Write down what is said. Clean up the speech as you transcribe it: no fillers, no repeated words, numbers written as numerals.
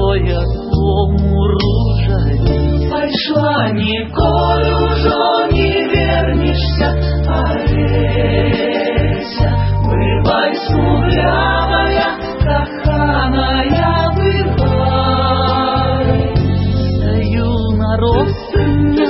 якому ружані. Пайшла ніколи ўжо не вернешься, Олеся, бывай смуглявая, каханая, бывай. Стою на родственне